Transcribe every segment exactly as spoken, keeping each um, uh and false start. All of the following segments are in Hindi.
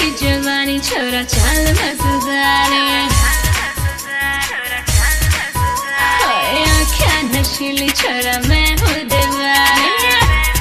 चढ़ती जवानी छोरा चाल मजेदार आँखें नशीली छोरा मैं हूँ दीवानी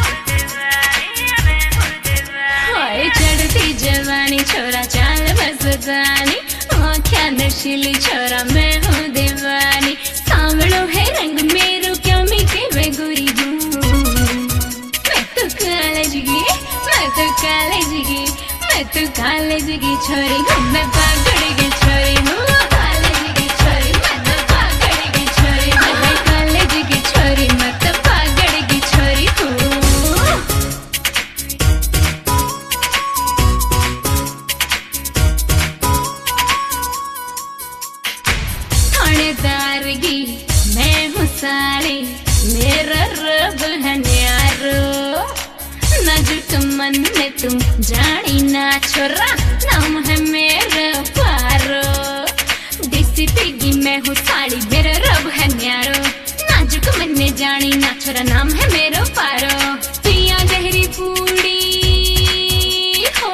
चढ़ती जवानी छोरा चाल मजेदार आँखें नशीली छोरा मैं हूँ दीवानी सांवलो है रंग मेरो क्या मीठे वे गोरी हूँ मैं तो कॉलेज की मैं तो कॉलेज की मैं तो कॉलेज की छोरी हूँ मैं पागड़ की छोरी हूँ कॉलेज की छोरी मैं तो पागड़ की छोरी हूँ मैं कॉलेज की छोरी मैं तो पागड़ की छोरी हूँ थानेदार की मैं हूँ साड़ी मेरा रब है न्यारो नाजुक मन में तुम जानी ना छोरा नाम है मेरा पारो डीसीपी की मैं हूँ साड़ी मेरा रब है न्यारो नाजुक मन में जानी ना छोरा नाम है मेरा पारो पिया गहरी पूड़ी हो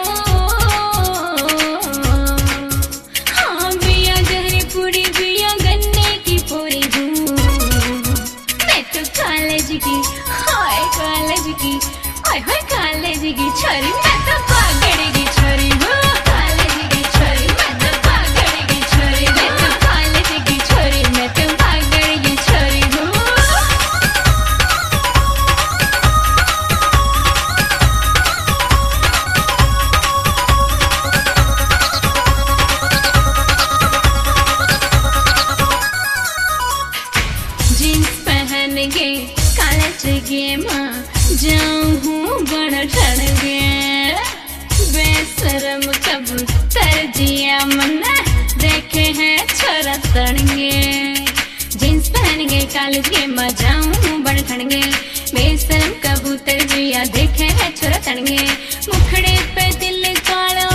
हाँ पिया गहरी पूड़ी पिया गन्ने की पूरी हूँ मैं तो कॉलेज की हाय कॉलेज की हाय हाय कॉलेज की छोरी मैं तो पागड़ की छोरी हूँ कॉलेज की छोरी मैं तो पागड़ की छोरी मैं तो कॉलेज की छोरी मैं तो पागड़ की छोरी हूँ जीन्स पहन के कॉलेज के माँ जाऊँ हूँ बड़ ठन गे बेशरम कबूतर जिया मना देखे हैं छोरा तड़गे जींस पहन के कॉलेज के माँ जाऊँ हूँ बड़ ठन गे बेशरम कबूतर जिया देखे हैं छोरा तड़गे मुखड़े पे दिल कालो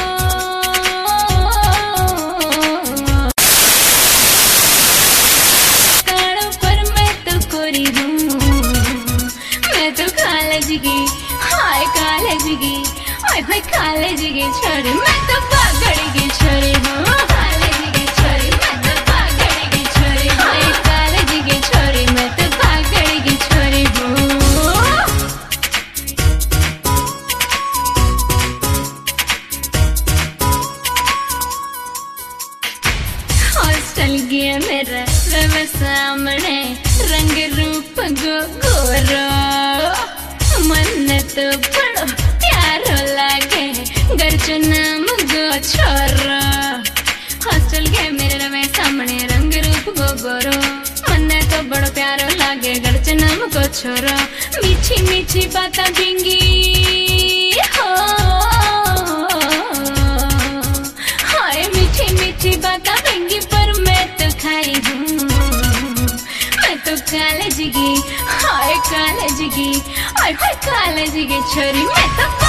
कालो पर मैं तो कोरी हूँ मैं तो कॉलेज की हाय कॉलेज की हाय हाय कॉलेज की छोरी मैं तो पागड़ की छोरी हूँ कॉलेज की छोरी मैं तो पागड़ की छोरी हाय कॉलेज की छोरी मैं तो पागड़ की छोरी हूँ हॉस्टल गया मेरा रव सामने रंग रूप गो गोरो मन तो बड़ो प्यारो लागे गर्जो नाम गो छोरो हॉस्टल के मेरे रवे सामने रंग रूप गो गोरो मन तो बड़ो प्यारो लागे गर्जो नाम गो छोरो मीठी मीठी बातें बिंगी हो हाय मीठी मीठी बातें बिंगी पर मैं तो खाई हूँ मैं तो कॉलेज की हाय कॉलेज की हाय हाय कॉलेज की छोरी मैं तो